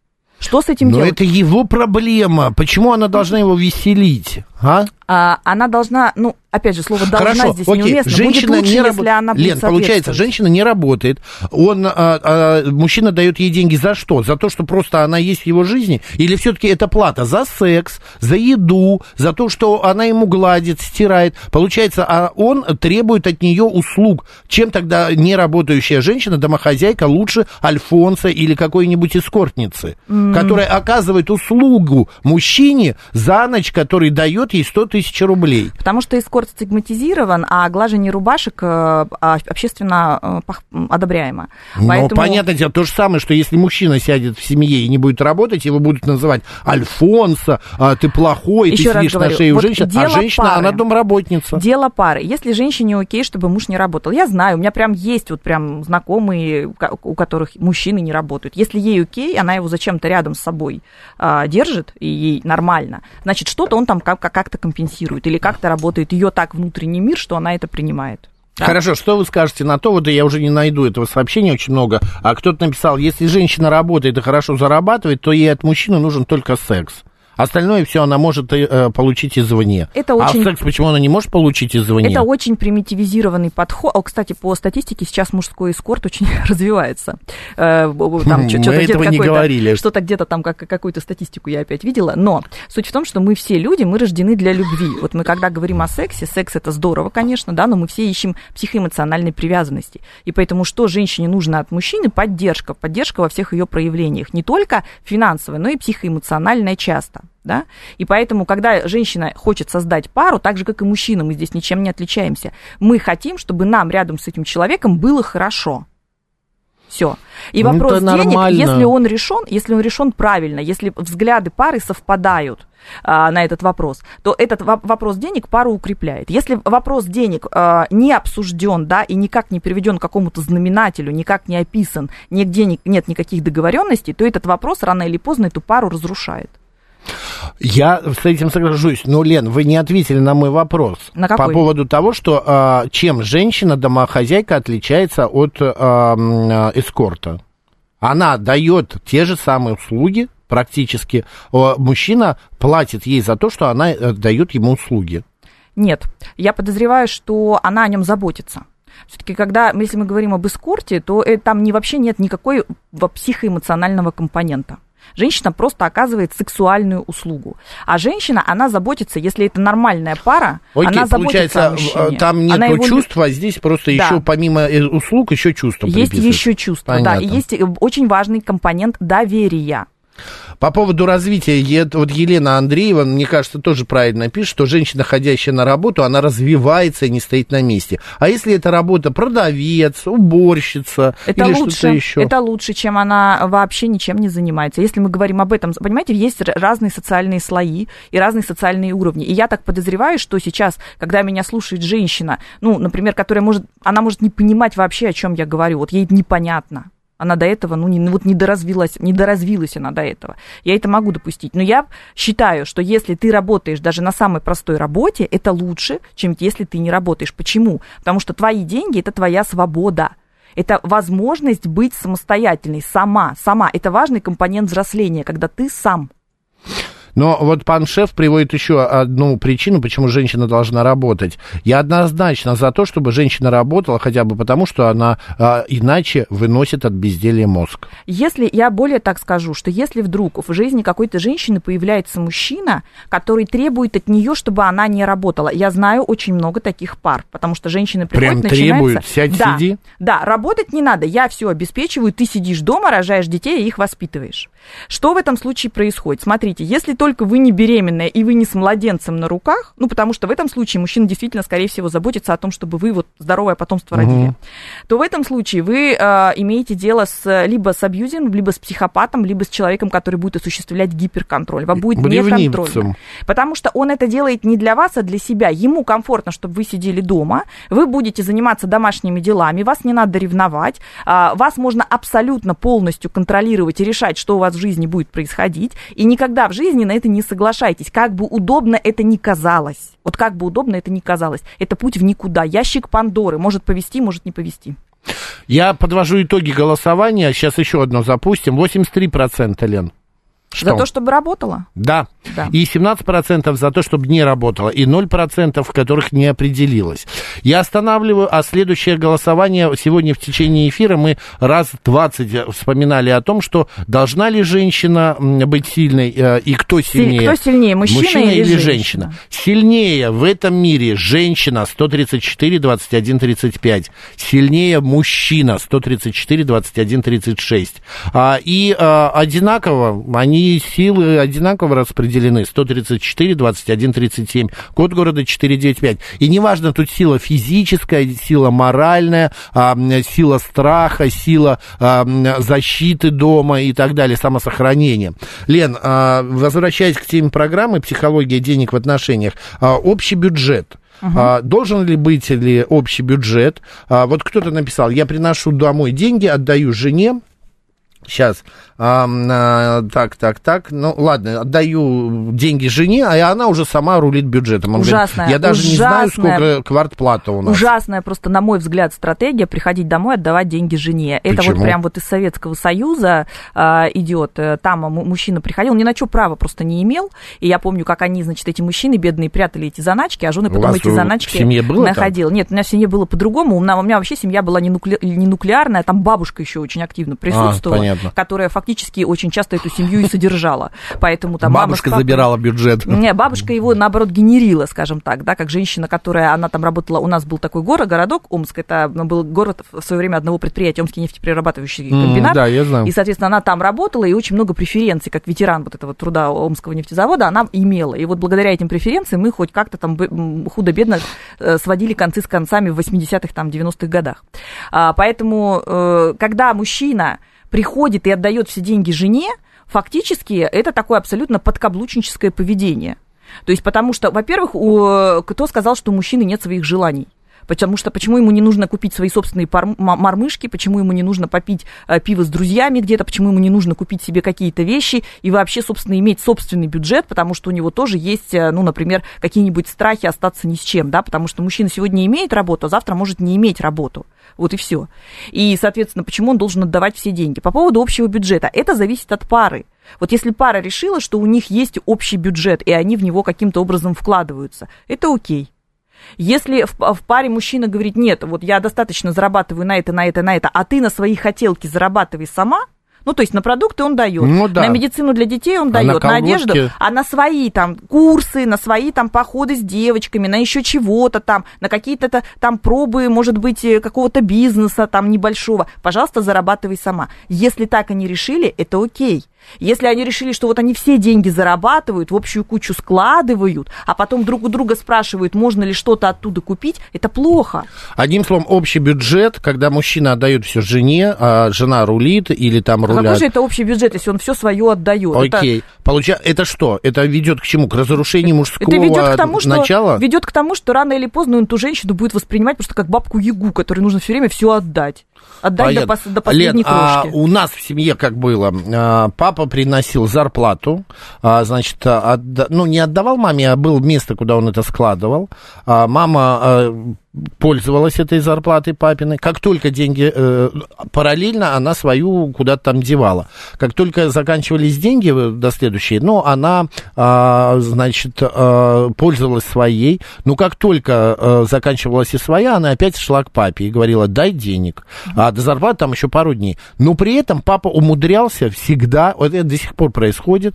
Что с этим Но делать? это его проблема. Почему она должна его веселить? А? А, она должна, ну, опять же, слово «должна» Хорошо, здесь окей. неуместно. Женщина будет лучше, не если раб... она будет Лен, получается, женщина не работает. Он, а, а, мужчина дает ей деньги за что? За то, что просто она есть в его жизни? Или все-таки это плата за секс, за еду, за то, что она ему гладит, стирает? Получается, а он требует от нее услуг. Чем тогда неработающая женщина, домохозяйка, лучше Альфонса или какой-нибудь эскортницы, mm. которая оказывает услугу мужчине за ночь, который дает ей сто тысяч рублей? Потому что эскорт стигматизирован, а глажение рубашек общественно одобряемо. Ну, Поэтому... понятное дело, то же самое, что если мужчина сядет в семье и не будет работать, его будут называть Альфонсо, ты плохой, Еще ты сидишь говорю, на шее вот у женщины, а женщина, пары. Она домработница. Дело пары. Если женщине окей, чтобы муж не работал, я знаю, у меня прям есть вот прям знакомые, у которых мужчины не работают. Если ей окей, она его зачем-то рядом с собой а, держит, и ей нормально, значит, что-то он там как- как-то компенсирует, или как-то работает ее так внутренний мир, что она это принимает. Да? Хорошо, что вы скажете на то, вот я уже не найду этого сообщения очень много, а кто-то написал, если женщина работает и хорошо зарабатывает, то ей от мужчины нужен только секс. Остальное все она может э, получить извне. Это очень... А секс почему она не может получить извне? Это очень примитивизированный подход. О, кстати, по статистике сейчас мужской эскорт очень развивается. Там мы что-то этого не говорили. Что-то где-то там как, какую-то статистику я опять видела. Но суть в том, что мы все люди, мы рождены для любви. Вот мы когда говорим о сексе, секс это здорово, конечно, да, но мы все ищем психоэмоциональной привязанности. И поэтому что женщине нужно от мужчины? Поддержка. Поддержка во всех ее проявлениях. Не только финансовая, но и психоэмоциональная часто. Да? И поэтому, когда женщина хочет создать пару, так же, как и мужчина, мы здесь ничем не отличаемся, мы хотим, чтобы нам рядом с этим человеком было хорошо. Все. И ну, вопрос денег, нормально. если он решен, если он решен правильно, если взгляды пары совпадают а, на этот вопрос, то этот в- вопрос денег пару укрепляет. Если вопрос денег а, не обсужден, да, и никак не приведен к какому-то знаменателю, никак не описан, нигде не, нет никаких договоренностей, то этот вопрос рано или поздно эту пару разрушает. Я с этим соглашусь, но, Лен, вы не ответили на мой вопрос. На какой? По поводу того, что э, чем женщина-домохозяйка отличается от э, эскорта. Она дает те же самые услуги практически. Мужчина платит ей за то, что она дает ему услуги. Нет, я подозреваю, что она о нем заботится. Все-таки, когда, если мы говорим об эскорте, то там не, вообще нет никакого психоэмоционального компонента. Женщина просто оказывает сексуальную услугу. А женщина, она заботится, если это нормальная пара, Окей, она заботится о мужчине. Там нет его... чувства, а здесь просто да. еще помимо услуг еще чувства есть еще чувства, Понятно. Да, и есть очень важный компонент доверия. По поводу развития, вот Елена Андреева, мне кажется, тоже правильно пишет, что женщина, ходящая на работу, она развивается и не стоит на месте. А если это работа продавец, уборщица это или лучше, что-то еще? Это лучше, чем она вообще ничем не занимается. Если мы говорим об этом, понимаете, есть разные социальные слои и разные социальные уровни. И я так подозреваю, что сейчас, когда меня слушает женщина, ну, например, которая может, она может не понимать вообще, о чем я говорю, вот ей это непонятно. Она до этого, ну, не, вот не доразвилась, не доразвилась она до этого. Я это могу допустить. Но я считаю, что если ты работаешь даже на самой простой работе, это лучше, чем если ты не работаешь. Почему? Потому что твои деньги – это твоя свобода. Это возможность быть самостоятельной, сама, сама. Это важный компонент взросления, когда ты сам. Но вот пан Шеф приводит еще одну причину, почему женщина должна работать. Я однозначно за то, чтобы женщина работала, хотя бы потому, что она а, иначе выносит от безделья мозг. Если, я более так скажу, что если вдруг в жизни какой-то женщины появляется мужчина, который требует от нее, чтобы она не работала. Я знаю очень много таких пар, потому что женщины приходят, прям начинается... требуют, сядь, да, сиди. Да, работать не надо, я все обеспечиваю, ты сидишь дома, рожаешь детей и их воспитываешь. Что в этом случае происходит? Смотрите, если только только вы не беременная и вы не с младенцем на руках, ну, потому что в этом случае мужчина действительно, скорее всего, заботится о том, чтобы вы вот здоровое потомство угу. родили, то в этом случае вы э, имеете дело с, либо с абьюзером, либо с психопатом, либо с человеком, который будет осуществлять гиперконтроль. Вам будет неконтрольно. Потому что он это делает не для вас, а для себя. Ему комфортно, чтобы вы сидели дома, вы будете заниматься домашними делами, вас не надо ревновать, э, вас можно абсолютно полностью контролировать и решать, что у вас в жизни будет происходить, и никогда в жизни на это не соглашайтесь, как бы удобно это ни казалось. Вот как бы удобно это ни казалось. Это путь в никуда. Ящик Пандоры. Может повести, может не повести. Я подвожу итоги голосования. Сейчас еще одно запустим. восемьдесят три процента, Лен. Что? За то, чтобы работала? Да. да. И семнадцать процентов за то, чтобы не работала. И ноль процентов, в которых не определилась. Я останавливаю, а следующее голосование сегодня в течение эфира мы раз двадцать вспоминали о том, что должна ли женщина быть сильной и кто сильнее. Кто сильнее, мужчина, мужчина или, или женщина? женщина? Сильнее в этом мире женщина сто тридцать четыре двадцать один тридцать пять. Сильнее мужчина сто тридцать четыре двадцать один тридцать шесть. И одинаково они И силы одинаково распределены. сто тридцать четыре двадцать один тридцать семь. Код города четыреста девяносто пять. И неважно, тут сила физическая, сила моральная, сила страха, сила защиты дома и так далее, самосохранения. Лен, возвращаясь к теме программы «Психология денег в отношениях», общий бюджет. Uh-huh. Должен ли быть ли общий бюджет? Вот кто-то написал: я приношу домой деньги, отдаю жене. Сейчас, а, а, так, так, так, ну ладно, отдаю деньги жене, а она уже сама рулит бюджетом. Он ужасная, говорит, я даже ужасная, не знаю, сколько квартплата у нас. Ужасная просто, на мой взгляд, стратегия приходить домой, отдавать деньги жене. Почему? Это вот прям вот из Советского Союза а, идет. Там мужчина приходил, ни на что права просто не имел. И я помню, как они, значит, эти мужчины бедные прятали эти заначки, а жены потом эти заначки в семье было находила. Нет, у меня в семье было по-другому. У меня, у меня вообще семья была не, нукле... не нуклеарная, там бабушка еще очень активно присутствовала. А, которая фактически очень часто эту семью и содержала. Поэтому там бабушка мама, забирала бюджет. Не, бабушка его, наоборот, генерила, скажем так, да, как женщина, которая, она там работала, у нас был такой город, городок Омск, это был город в свое время одного предприятия, Омский нефтеперерабатывающий комбинат. Mm, да, я знаю. И, соответственно, она там работала, и очень много преференций, как ветеран вот этого труда Омского нефтезавода, она имела. И вот благодаря этим преференциям мы хоть как-то там худо-бедно сводили концы с концами в восьмидесятых, там, девяностых годах. Поэтому, когда мужчина приходит и отдает все деньги жене, фактически это такое абсолютно подкаблучническое поведение. То есть потому что, во-первых, у, кто сказал, что у мужчины нет своих желаний? Потому что почему ему не нужно купить свои собственные мормышки, почему ему не нужно попить пиво с друзьями где-то, почему ему не нужно купить себе какие-то вещи и вообще, собственно, иметь собственный бюджет, потому что у него тоже есть, ну, например, какие-нибудь страхи остаться ни с чем, да, потому что мужчина сегодня имеет работу, а завтра может не иметь работу. Вот и все. И, соответственно, почему он должен отдавать все деньги? По поводу общего бюджета. Это зависит от пары. Вот если пара решила, что у них есть общий бюджет, и они в него каким-то образом вкладываются, это окей. Если в, в паре мужчина говорит, нет, вот я достаточно зарабатываю на это, на это, на это, а ты на свои хотелки зарабатывай сама, ну, то есть на продукты он дает, ну, да. на медицину для детей он а дает, на, на одежду, а на свои там курсы, на свои там походы с девочками, на еще чего-то там, на какие-то там пробы, может быть, какого-то бизнеса там небольшого, пожалуйста, зарабатывай сама. Если так они решили, это окей. Если они решили, что вот они все деньги зарабатывают, в общую кучу складывают, а потом друг у друга спрашивают, можно ли что-то оттуда купить, это плохо. Одним словом, общий бюджет, когда мужчина отдает все жене, а жена рулит или там рулят. Какой же это общий бюджет, если он все свое отдает? Окей. Это... Получа... это что? Это ведет к чему? К разрушению мужского это ведет к тому, что... начала? Ведет к тому, что рано или поздно он эту женщину будет воспринимать просто как бабку-ягу, которой нужно все время все отдать. Отдать до, пос... до последней Лен, крошки. А у нас в семье как было? Папа приносил зарплату, значит, отда... ну, не отдавал маме, а было место, куда он это складывал. Мама пользовалась этой зарплатой папиной. Как только деньги... Параллельно она свою куда-то там девала. Как только заканчивались деньги до следующей, ну, она, значит, пользовалась своей. Но как только заканчивалась и своя, она опять шла к папе и говорила, дай денег. А до зарплаты там еще пару дней. Но при этом папа умудрялся всегда, вот это до сих пор происходит,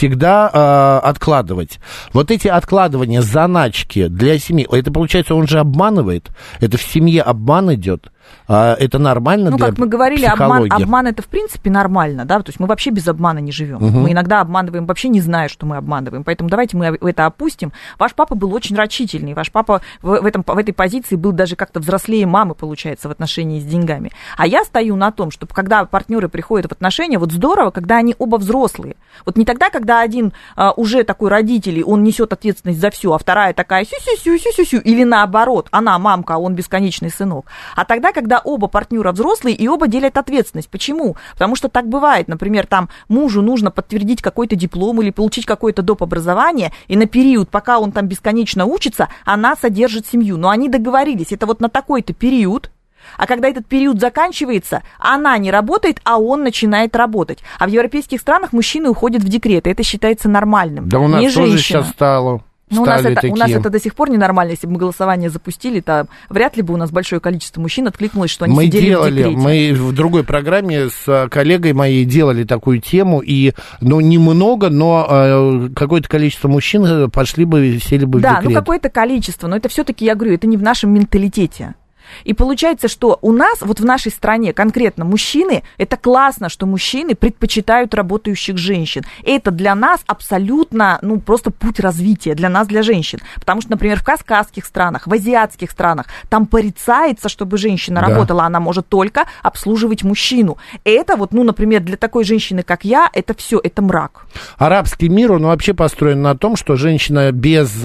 всегда откладывать. Вот эти откладывания, заначки для семьи, это получается, он же обманывает. Это в семье обман идет. Это нормально ну, для как мы говорили, психологии? Обман, обман это в принципе нормально, да, то есть мы вообще без обмана не живем. Угу. Мы иногда обманываем, вообще не зная, что мы обманываем, поэтому давайте мы это опустим. Ваш папа был очень рачительный, ваш папа в, в, этом, в этой позиции был даже как-то взрослее мамы, получается, в отношении с деньгами. А я стою на том, что когда партнеры приходят в отношения, вот здорово, когда они оба взрослые. Вот не тогда, когда один а, уже такой родитель, и он несет ответственность за все, а вторая такая сю-сю-сю-сю-сю, или наоборот, она мамка, а он бесконечный сынок. А тогда, когда оба партнера взрослые и оба делят ответственность. Почему? Потому что так бывает. Например, там мужу нужно подтвердить какой-то диплом или получить какое-то доп. Образование, и на период, пока он там бесконечно учится, она содержит семью. Но они договорились, это вот на такой-то период. А когда этот период заканчивается, она не работает, а он начинает работать. А в европейских странах мужчины уходят в декрет, и это считается нормальным. Да у нас не тоже женщина. Сейчас стало. Ну, у, нас это, у нас это до сих пор ненормально. Если бы мы голосование запустили, то вряд ли бы у нас большое количество мужчин откликнулось, что они мы сидели делали, в декрете. Мы в другой программе с коллегой моей делали такую тему, и, ну, немного, но э, какое-то количество мужчин пошли бы, сели бы да, в декрет. Да, ну какое-то количество, но это все-таки, я говорю, это не в нашем менталитете. И получается, что у нас, вот в нашей стране, конкретно мужчины, это классно, что мужчины предпочитают работающих женщин. Это для нас абсолютно, ну, просто путь развития, для нас, для женщин. Потому что, например, в кавказских странах, в азиатских странах, там порицается, чтобы женщина да. работала, она может только обслуживать мужчину. Это вот, ну, например, для такой женщины, как я, это все, это мрак. Арабский мир, он вообще построен на том, что женщина без...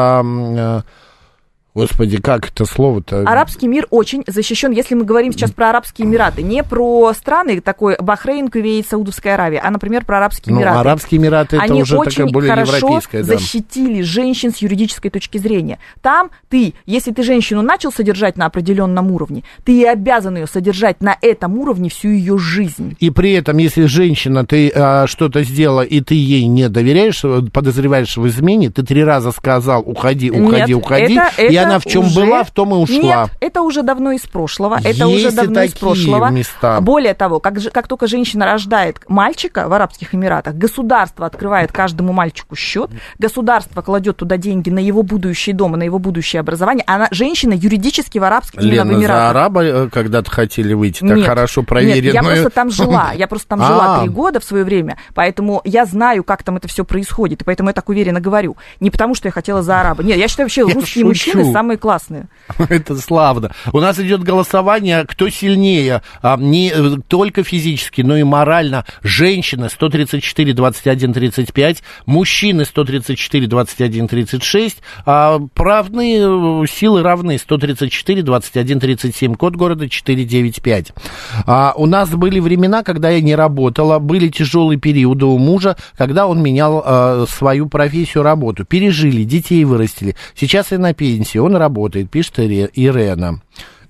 Э, Господи, как это слово-то? Арабский мир очень защищен, если мы говорим сейчас про Арабские Эмираты, не про страны такой Бахрейн, Кувейт, Саудовская Аравия, а, например, про Арабские Эмираты. Ну, Арабские Эмираты это они уже такая более европейская. Они очень хорошо защитили женщин с юридической точки зрения. Там ты, если ты женщину начал содержать на определенном уровне, ты и обязан ее содержать на этом уровне всю ее жизнь. И при этом, если женщина, ты а, что-то сделала, и ты ей не доверяешь, подозреваешь в измене, ты три раза сказал, уходи, уходи, Нет, уходи, это, и это она в чем уже... была, в том и ушла. Нет, это уже давно из прошлого. Это Есть уже давно и из прошлого. Места. Более того, как, как только женщина рождает мальчика в Арабских Эмиратах, государство открывает каждому мальчику счет, государство кладет туда деньги на его будущий дом, на его будущее образование. Она, женщина юридически в Арабских Лена, Эмиратах. за араба когда-то хотели выйти, так нет, хорошо проверенную. Нет, я просто там жила. Я просто там жила три года в свое время, поэтому я знаю, как там это все происходит, и поэтому я так уверенно говорю. Не потому, что я хотела за араба. Нет, я считаю, вообще русские мужчины самые классные. Это славно. У нас идет голосование, кто сильнее, не только физически, но и морально. Женщины сто тридцать четыре двадцать один тридцать пять, мужчины сто тридцать четыре двадцать один тридцать шесть, а равны, силы равны сто тридцать четыре двадцать один тридцать семь, код города четыреста девяносто пять. А у нас были времена, когда я не работала, были тяжелые периоды у мужа, когда он менял а, свою профессию, работу. Пережили, детей вырастили. Сейчас я на пенсии, он работает, пишет Ирена.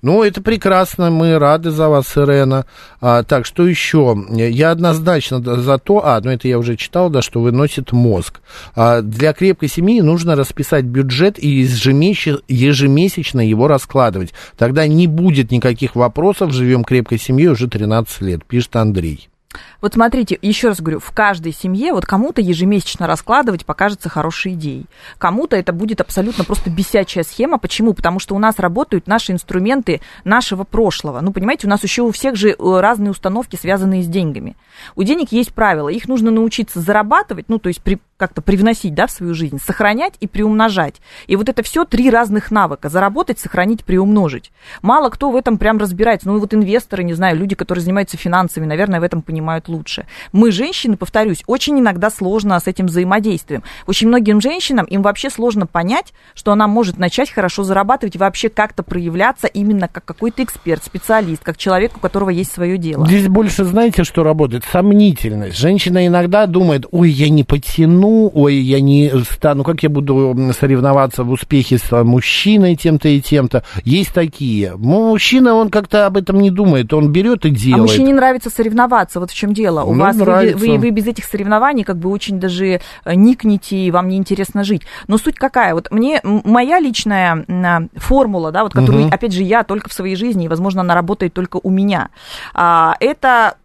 Ну, это прекрасно, мы рады за вас, Ирена. А, так, что еще? Я однозначно за то, а, ну это я уже читал, да, что выносит мозг. А, для крепкой семьи нужно расписать бюджет и ежемесячно его раскладывать. Тогда не будет никаких вопросов, живем крепкой семьей уже тринадцать лет, пишет Андрей. Вот смотрите, еще раз говорю, в каждой семье вот кому-то ежемесячно раскладывать покажется хорошей идеей. Кому-то это будет абсолютно просто бесячая схема. Почему? Потому что у нас работают наши инструменты нашего прошлого. Ну, понимаете, у нас еще у всех же разные установки, связанные с деньгами. У денег есть правила, их нужно научиться зарабатывать, ну, то есть при, как-то привносить, да, в свою жизнь, сохранять и приумножать. И вот это все три разных навыка. Заработать, сохранить, приумножить. Мало кто в этом прям разбирается. Ну, вот инвесторы, не знаю, люди, которые занимаются финансами, наверное, в этом понимают лучше. Мы, женщины, повторюсь, очень иногда сложно с этим взаимодействием. Очень многим женщинам, им вообще сложно понять, что она может начать хорошо зарабатывать и вообще как-то проявляться именно как какой-то эксперт, специалист, как человек, у которого есть свое дело. Здесь больше, знаете, что работает? Сомнительность. Женщина иногда думает, ой, я не потяну, ой, я не стану, как я буду соревноваться в успехе с мужчиной тем-то и тем-то. Есть такие. Мужчина, он как-то об этом не думает, он берет и делает. А мужчине нравится соревноваться, вот в чем дело. У ну, вас вы, вы, вы без этих соревнований как бы очень даже никнете, и вам неинтересно жить. Но суть какая? Вот мне, моя личная формула, да, вот, которую, угу. опять же, я только в своей жизни, и, возможно, она работает только у меня, это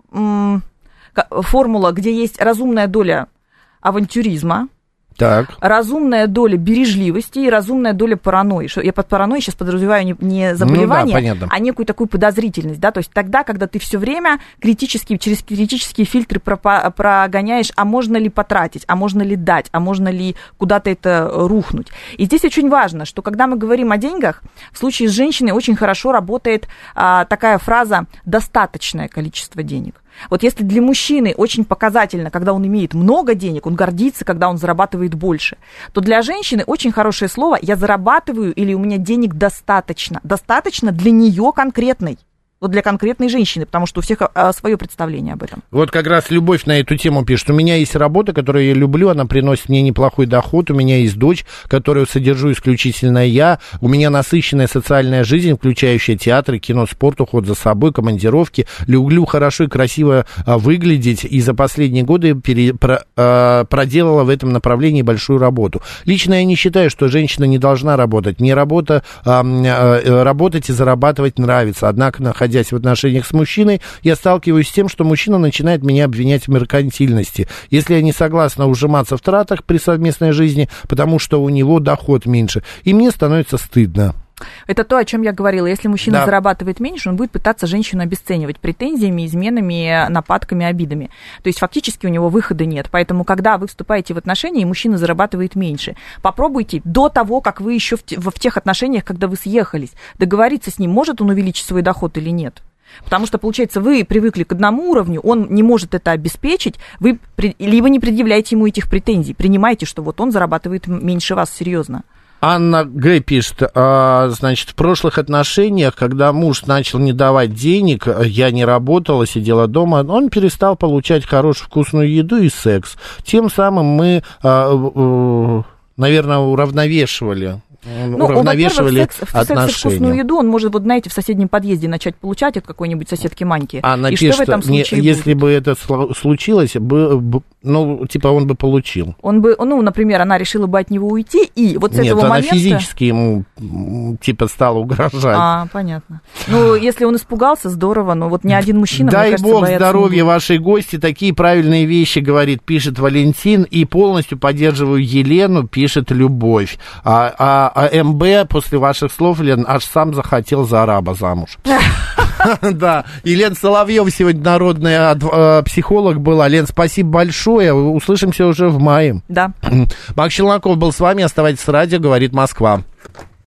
формула, где есть разумная доля авантюризма, так. разумная доля бережливости и разумная доля паранойи. Я под паранойей сейчас подразумеваю не, не заболевание, ну, да, а некую такую подозрительность. Да? То есть тогда, когда ты все время критически, через критические фильтры прогоняешь, а можно ли потратить, а можно ли дать, а можно ли куда-то это рухнуть. И здесь очень важно, что когда мы говорим о деньгах, в случае с женщиной очень хорошо работает а, такая фраза «достаточное количество денег». Вот если для мужчины очень показательно, когда он имеет много денег, он гордится, когда он зарабатывает больше, то для женщины очень хорошее слово «я зарабатываю» или «у меня денег достаточно». Достаточно для нее конкретной. Вот для конкретной женщины, потому что у всех а, свое представление об этом. Вот как раз Любовь на эту тему пишет. У меня есть работа, которую я люблю, она приносит мне неплохой доход. У меня есть дочь, которую содержу исключительно я. У меня насыщенная социальная жизнь, включающая театры, кино, спорт, уход за собой, командировки. Люблю хорошо и красиво а, выглядеть. И за последние годы пере, про, а, проделала в этом направлении большую работу. Лично я не считаю, что женщина не должна работать. Мне работа, а, а, работать и зарабатывать нравится. Однако, находясь в отношениях с мужчиной, я сталкиваюсь с тем, что мужчина начинает меня обвинять в меркантильности. Если я не согласна ужиматься в тратах при совместной жизни, потому что у него доход меньше, и мне становится стыдно. Это то, о чем я говорила. Если мужчина да. зарабатывает меньше, он будет пытаться женщину обесценивать претензиями, изменами, нападками, обидами. То есть фактически у него выхода нет. Поэтому, когда вы вступаете в отношения, и мужчина зарабатывает меньше, попробуйте до того, как вы еще в, те, в тех отношениях, когда вы съехались, договориться с ним, может он увеличить свой доход или нет. Потому что, получается, вы привыкли к одному уровню, он не может это обеспечить, вы либо не предъявляете ему этих претензий, принимаете, что вот он зарабатывает меньше вас, серьезно. Анна Г. пишет, а, значит, в прошлых отношениях, когда муж начал не давать денег, я не работала, сидела дома, он перестал получать хорошую вкусную еду и секс. Тем самым мы, а, а, наверное, уравновешивали. Ну, уравновешивали секс, отношения. Секс и вкусную еду он может, вот знаете, в соседнем подъезде начать получать от какой-нибудь соседки Маньки. Она и пишет, что в этом случае не, если бы это случилось, бы, ну, типа, он бы получил. Он бы, ну, например, она решила бы от него уйти, и вот с Нет, этого она момента... физически ему, типа, стала угрожать. А, понятно. Ну, если он испугался, здорово, но вот ни один мужчина, Дай мне кажется, бог здоровья вашей гости, такие правильные вещи, говорит, пишет Валентин, и полностью поддерживаю Елену, пишет Любовь. А, а, а эм бэ после ваших слов, Лен, аж сам захотел за араба замуж. Да, и Лен Соловьева сегодня народный психолог была. Лен, спасибо большое, услышимся уже в мае. Да. Макс Челноков был с вами, оставайтесь с радио, говорит Москва.